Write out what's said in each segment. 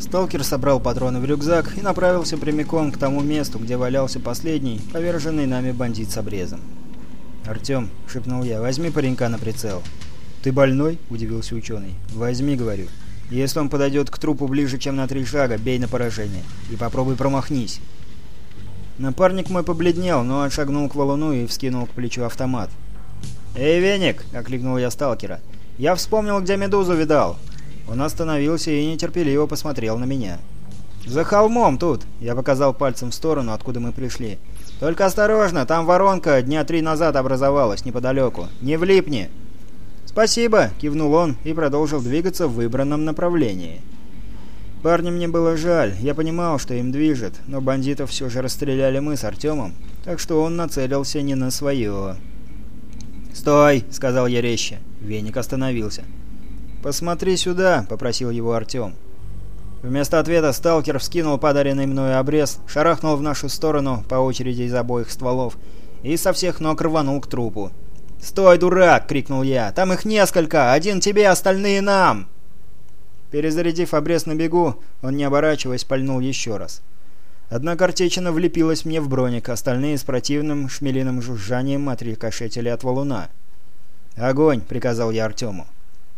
Сталкер собрал патроны в рюкзак и направился прямиком к тому месту, где валялся последний, поверженный нами бандит с обрезом. «Артём», — шепнул я, — «возьми паренька на прицел». «Ты больной?» — удивился ученый. «Возьми, — говорю. Если он подойдет к трупу ближе, чем на 3 шага, бей на поражение. И попробуй промахнись». Напарник мой побледнел, но отшагнул к валуну и вскинул к плечу автомат. «Эй, Веник!» — окликнул я сталкера. «Я вспомнил, где медузу видал». Он остановился и нетерпеливо посмотрел на меня. «За холмом тут!» — я показал пальцем в сторону, откуда мы пришли. «Только осторожно, там воронка дня 3 назад образовалась неподалеку. Не влипни!» «Спасибо!» — кивнул он и продолжил двигаться в выбранном направлении. Парня мне было жаль, я понимал, что им движет, но бандитов все же расстреляли мы с Артемом, так что он нацелился не на свое. «Стой!» — сказал я резче. Веник остановился. «Посмотри сюда!» — попросил его Артем. Вместо ответа сталкер вскинул подаренный мною обрез, шарахнул в нашу сторону по очереди из обоих стволов и со всех ног рванул к трупу. «Стой, дурак!» — крикнул я. «Там их несколько! Один тебе, остальные нам!» Перезарядив обрез на бегу, он, не оборачиваясь, пальнул еще раз. Одна картечина влепилась мне в броник, остальные с противным шмелиным жужжанием отрикошетили от валуна. «Огонь!» — приказал я Артему.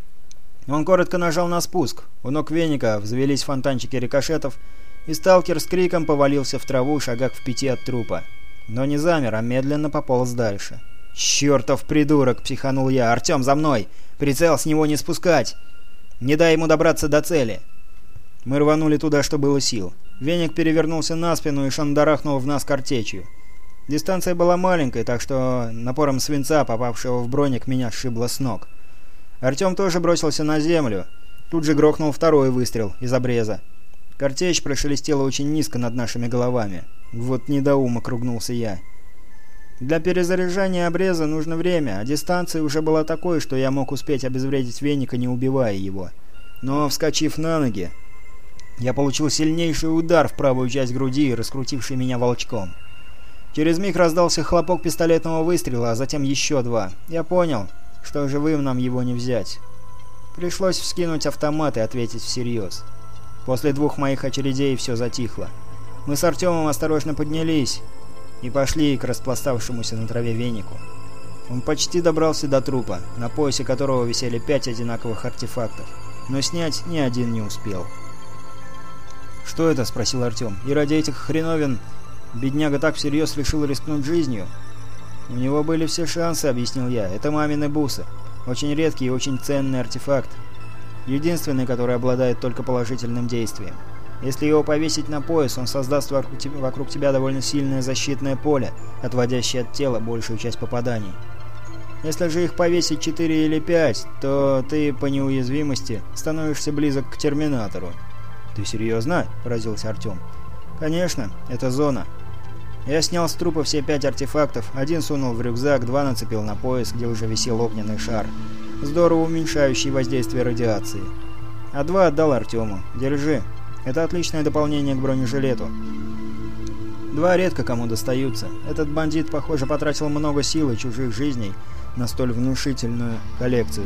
Он коротко нажал на спуск. У ног Веника взвелись фонтанчики рикошетов, и сталкер с криком повалился в траву шагах в 5 от трупа. Но не замер, а медленно пополз дальше. «Чертов придурок!» — психанул я. «Артем, за мной! Прицел с него не спускать! Не дай ему добраться до цели!» Мы рванули туда, что было сил. Веник перевернулся на спину и шандарахнул в нас картечью. Дистанция была маленькой, так что напором свинца, попавшего в броник, меня сшибло с ног. Артем тоже бросился на землю. Тут же грохнул второй выстрел из обреза. Картечь прошелестела очень низко над нашими головами. Вот недоумок, ругнулся я. Для перезаряжания обреза нужно время, а дистанция уже была такой, что я мог успеть обезвредить Веника, не убивая его. Но, вскочив на ноги, я получил сильнейший удар в правую часть груди, раскрутивший меня волчком. Через миг раздался хлопок пистолетного выстрела, а затем еще 2. Я понял, что живым нам его не взять. Пришлось вскинуть автомат и ответить всерьез. После 2 моих очередей все затихло. Мы с Артемом осторожно поднялись и пошли к распластавшемуся на траве Венику. Он почти добрался до трупа, на поясе которого висели 5 одинаковых артефактов, но снять ни один не успел. «Что это?» — спросил Артем. «И ради этих хреновин бедняга так всерьез решил рискнуть жизнью?» «У него были все шансы», — объяснил я. «Это мамины бусы. Очень редкий и очень ценный артефакт. Единственный, который обладает только положительным действием. Если его повесить на пояс, он создаст вокруг тебя довольно сильное защитное поле, отводящее от тела большую часть попаданий. Если же их повесить 4 или 5, то ты по неуязвимости становишься близок к Терминатору». «Ты серьезно?» — поразился Артем. «Конечно, это зона». Я снял с трупа все 5 артефактов, 1 сунул в рюкзак, 2 нацепил на пояс, где уже висел огненный шар, здорово уменьшающий воздействие радиации. А 2 отдал Артему. «Держи. Это отличное дополнение к бронежилету. 2 редко кому достаются. Этот бандит, похоже, потратил много сил и чужих жизней на столь внушительную коллекцию».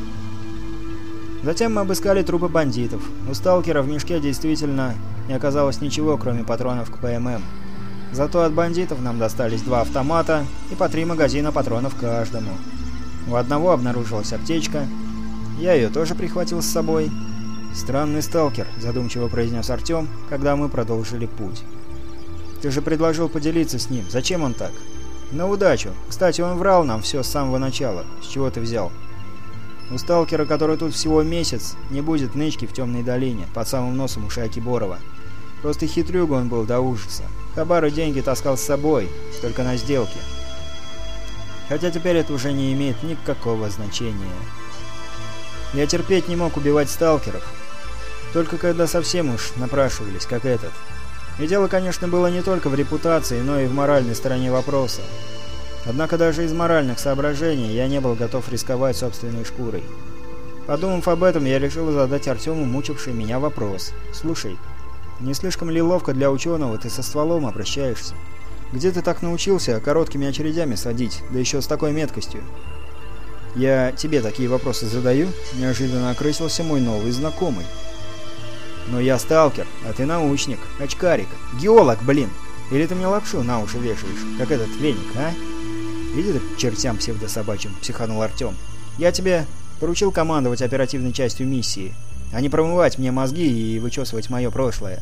Затем мы обыскали трупы бандитов. У сталкера в мешке действительно не оказалось ничего, кроме патронов к ПММ. Зато от бандитов нам достались 2 автомата и по 3 магазина патронов каждому. У одного обнаружилась аптечка. Я ее тоже прихватил с собой. «Странный сталкер», — задумчиво произнес Артем, когда мы продолжили путь. «Ты же предложил поделиться с ним. Зачем он так?» «На удачу. Кстати, он врал нам все с самого начала. С чего ты взял?» «У сталкера, который тут всего месяц, не будет нычки в темной долине, под самым носом у шайки Борова. Просто хитрюга он был до ужаса. Хабар и деньги таскал с собой, только на сделке. Хотя теперь это уже не имеет никакого значения. Я терпеть не мог убивать сталкеров, только когда совсем уж напрашивались, как этот. И дело, конечно, было не только в репутации, но и в моральной стороне вопроса. Однако даже из моральных соображений я не был готов рисковать собственной шкурой. Подумав об этом, я решил задать Артему мучивший меня вопрос. «Слушай, не слишком ли ловко для ученого ты со стволом обращаешься? Где ты так научился короткими очередями садить, да еще с такой меткостью?» «Я тебе такие вопросы задаю?» — неожиданно окрысился мой новый знакомый. «Но я сталкер, а ты научник, очкарик, геолог, блин! Или ты мне лапшу на уши вешаешь, как этот веник, а?» «Иди ты к чертям псевдособачьим», — психанул Артем. «Я тебе поручил командовать оперативной частью миссии, а не промывать мне мозги и вычесывать мое прошлое.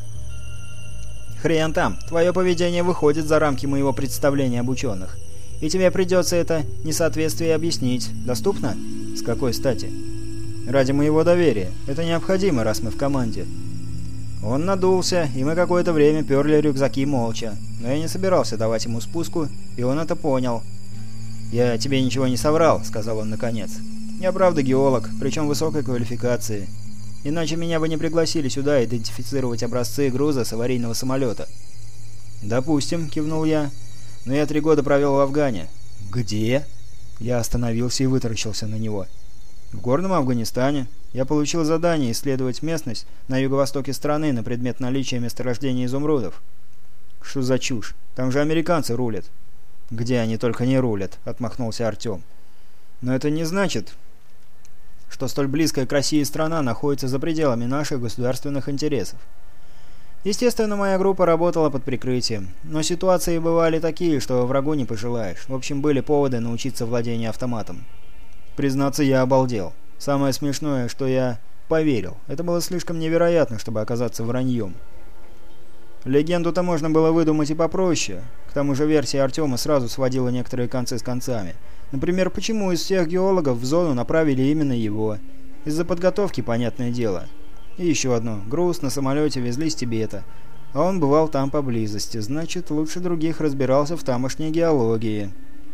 Хрен там, твое поведение выходит за рамки моего представления об ученых, и тебе придется это несоответствие объяснить. Доступно? С какой стати? Ради моего доверия. Это необходимо, раз мы в команде». Он надулся, и мы какое-то время перли рюкзаки молча, но я не собирался давать ему спуску, и он это понял. «Я тебе ничего не соврал», — сказал он наконец. «Я правда геолог, причем высокой квалификации. Иначе меня бы не пригласили сюда идентифицировать образцы груза с аварийного самолета». «Допустим», — кивнул я. «Но я 3 года провел в Афгане». «Где?» Я остановился и вытаращился на него. «В горном Афганистане. Я получил задание исследовать местность на юго-востоке страны на предмет наличия месторождения изумрудов». «Что за чушь? Там же американцы рулят». «Где они только не рулят», — отмахнулся Артем. «Но это не значит, что столь близкая к России страна находится за пределами наших государственных интересов. Естественно, моя группа работала под прикрытием, но ситуации бывали такие, что врагу не пожелаешь. В общем, были поводы научиться владению автоматом. Признаться, я обалдел. Самое смешное, что я поверил. Это было слишком невероятно, чтобы оказаться враньем. Легенду-то можно было выдумать и попроще. К тому же версия Артема сразу сводила некоторые концы с концами. Например, почему из всех геологов в зону направили именно его? Из-за подготовки, понятное дело. И еще одно. Груз на самолете везли с Тибета, а он бывал там поблизости. Значит, лучше других разбирался в тамошней геологии.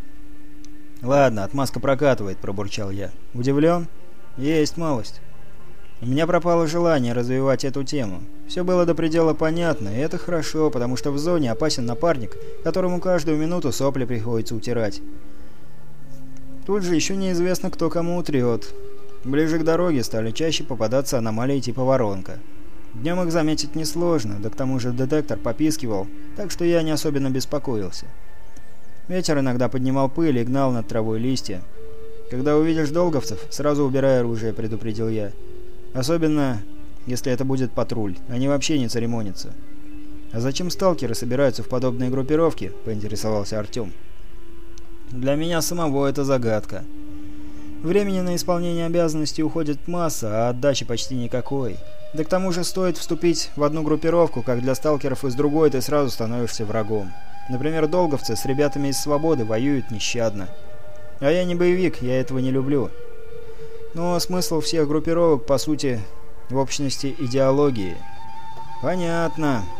«Ладно, отмазка прокатывает», — пробурчал я. «Удивлен?» «Есть малость». У меня пропало желание развивать эту тему. Все было до предела понятно, и это хорошо, потому что в зоне опасен напарник, которому каждую минуту сопли приходится утирать. Тут же еще неизвестно, кто кому утрет. Ближе к дороге стали чаще попадаться аномалии типа воронка. Днем их заметить несложно, да к тому же детектор попискивал, так что я не особенно беспокоился. Ветер иногда поднимал пыль и гнал над травой листья. «Когда увидишь долговцев, сразу убирай оружие», — предупредил я. «Особенно, если это будет патруль. Они вообще не церемонятся». «А зачем сталкеры собираются в подобные группировки?» — поинтересовался Артем. «Для меня самого это загадка. Времени на исполнение обязанностей уходит масса, а отдачи почти никакой. Да к тому же стоит вступить в одну группировку, как для сталкеров из другой ты сразу становишься врагом. Например, долговцы с ребятами из Свободы воюют нещадно. А я не боевик, я этого не люблю. Но смысл всех группировок, по сути, в общности идеологии». «Понятно.